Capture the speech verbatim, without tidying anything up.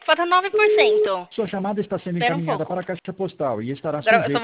falta nove por cento. Sua chamada está sendo Espera um encaminhada pouco. para a caixa postal e estará Agora eu sujeita